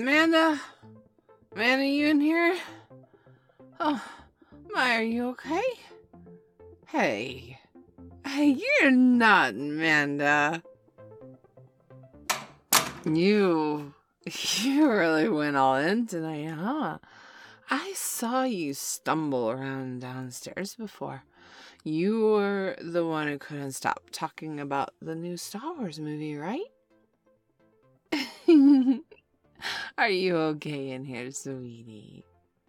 Amanda? Amanda, you in here? Oh, my, are you okay? Hey, you're not Amanda. You really went all in tonight, huh? I saw you stumble around downstairs before. You were the one who couldn't stop talking about the new Star Wars movie, right? Are you okay in here, sweetie?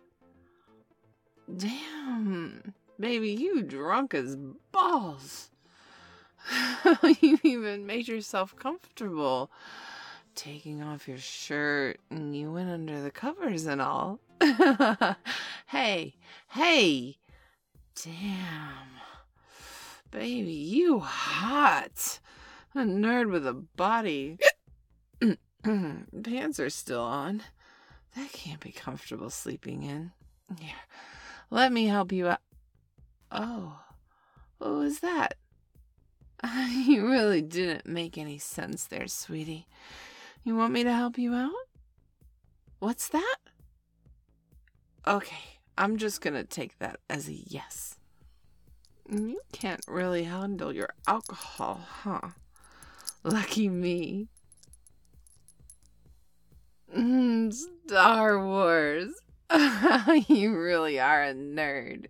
Damn, baby, you drunk as balls. You even made yourself comfortable, taking off your shirt, and you went under the covers and all. Hey, damn. Baby, you hot. A nerd with a body. Pants are still on. That can't be comfortable sleeping in. Here, let me help you out. Oh, what was that? You really didn't make any sense there, sweetie. You want me to help you out? What's that? Okay, I'm just gonna take that as a yes. You can't really handle your alcohol, huh? Lucky me. Star Wars. You really are a nerd.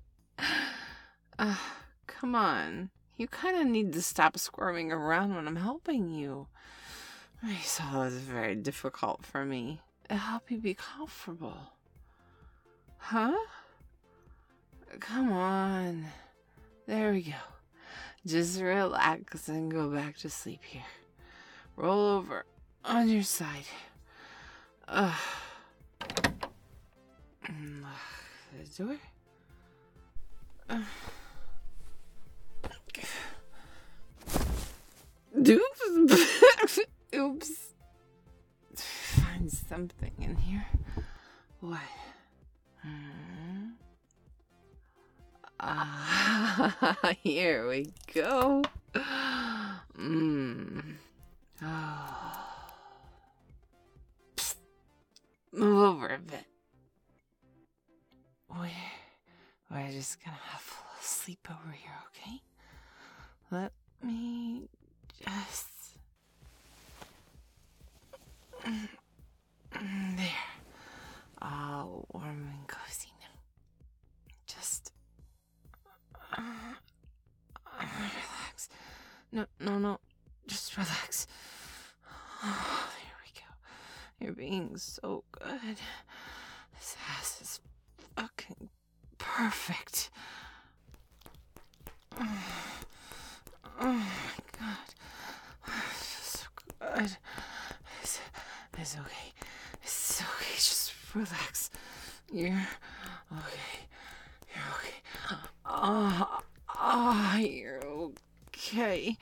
Come on. You kind of need to stop squirming around when I'm helping you. I saw it was very difficult for me. It'll help you be comfortable. Huh? Come on. There we go. Just relax and go back to sleep here. Roll over on your side. The door? Oops. Find something in here. What? Here we go. Oh. Psst. Move over a bit. We're just gonna have a little sleepover here, okay? Let me just... There. All warm and cozy now. Just... relax. No. Just relax. Oh, there we go. You're being so good. This ass is fucking perfect. Oh my god. It feels so good. It's okay. It's okay. Just relax. You're okay. You're okay. You're okay.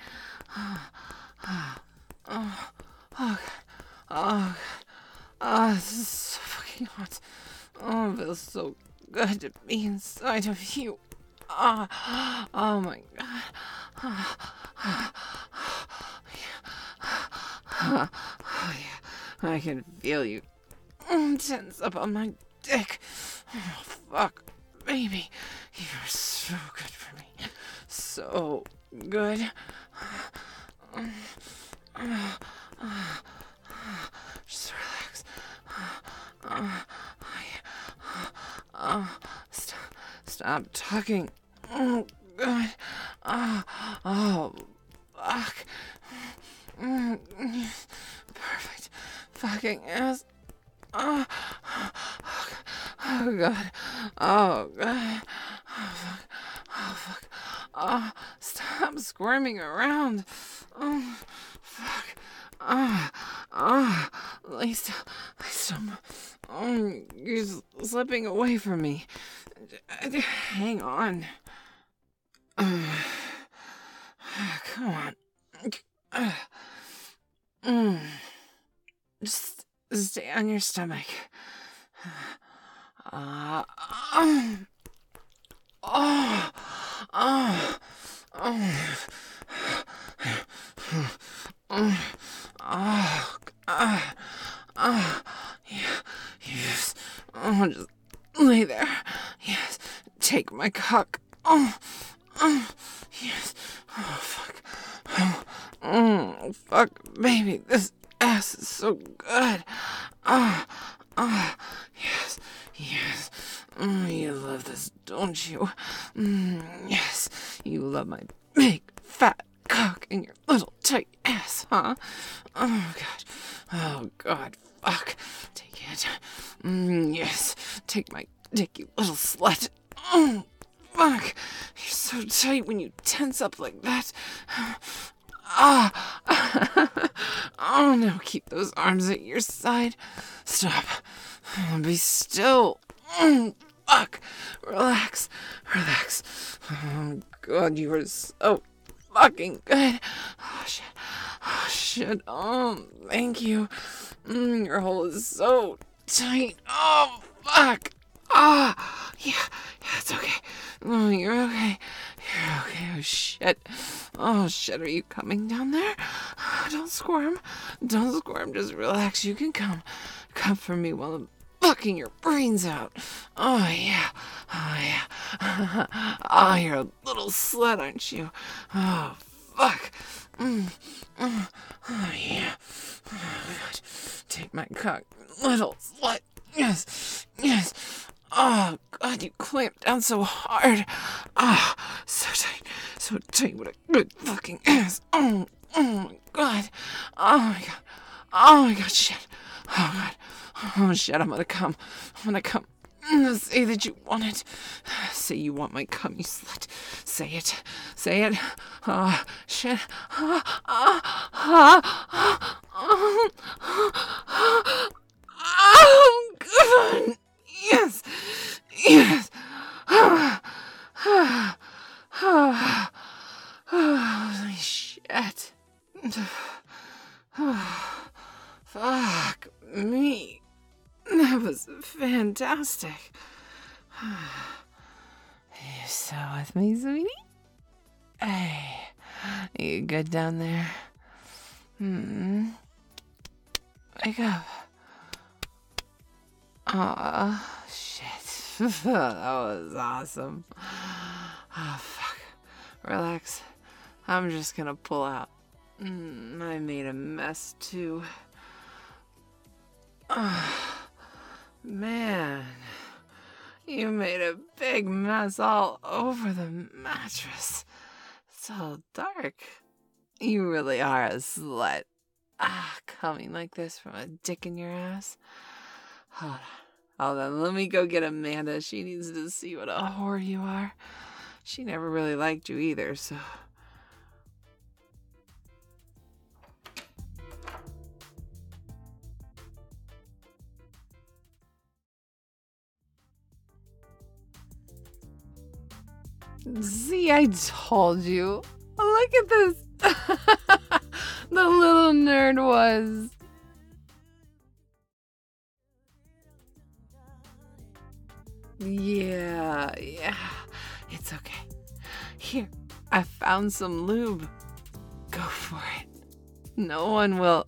This is so fucking hot. Oh, it feels so good to be inside of you. Oh my god. Oh yeah, I can feel you tense up on my dick. Oh, fuck, baby, you're so good for me. So good. Just relax. Stop talking. Oh, God. Oh, fuck. Perfect. Fucking ass. Oh, God. Oh, God. Oh, fuck. Oh, fuck. Oh, stop squirming around. Oh, fuck. Lay still. Oh, you're slipping away from me. Hang on. Come on. Just stay on your stomach. Yeah. Fuck my cock. Oh, yes. Oh, fuck. Fuck, baby. This ass is so good. Yes, yes. You love this, don't you? Yes, you love my big, fat cock and your little tight ass, huh? Oh, God. Oh, God. Fuck. Take it. Yes. Take my dick, you little slut. Oh, fuck. You're so tight when you tense up like that. Oh, no. Keep those arms at your side. Stop. Be still. Fuck. Relax. Relax. Oh, God, you are so fucking good. Oh, shit. Oh, shit. Oh, thank you. Your hole is so tight. Oh, fuck. Yeah, it's okay. Oh, you're okay. You're okay. Oh, shit. Oh, shit. Are you coming down there? Don't squirm. Don't squirm. Just relax. You can come. Come for me while I'm fucking your brains out. Oh, yeah. Oh, yeah. Oh, you're a little slut, aren't you? Oh, fuck. Oh, yeah. Oh, God. Take my cock, little slut. Yes. Yes. Oh, God, you clamped down so hard. So tight. So tight. What a good fucking ass. Oh, my God. Oh, my God. Oh, my God, shit. Oh, God. Oh, shit, I'm gonna come. Say that you want it. Say you want my cum, you slut. Say it. Say it. Shit. Oh, good. Yes. Yes. Holy shit. Fuck me. That was fantastic. You still with me, sweetie? Hey, you good down there? Wake up. Aw, shit. That was awesome. Oh, fuck. Relax. I'm just gonna pull out. I made a mess, too. Man, you made a big mess all over the mattress. It's all dark. You really are a slut. Coming like this from a dick in your ass. Hold on, let me go get Amanda. She needs to see what a whore you are. She never really liked you either, so... See, I told you. Look at this. The little nerd was. Yeah. It's okay. Here, I found some lube. Go for it. No one will.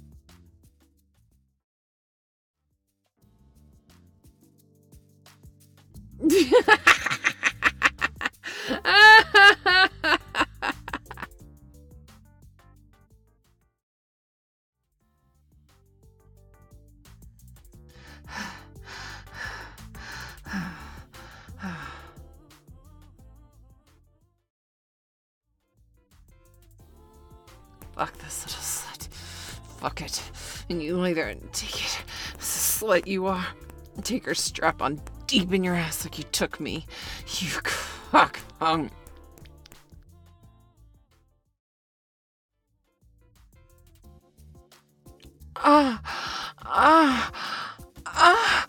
Fuck this little slut. Fuck it. And you lay there and take it. This slut you are. Take her strap on deep in your ass like you took me. You cock hung. Ah.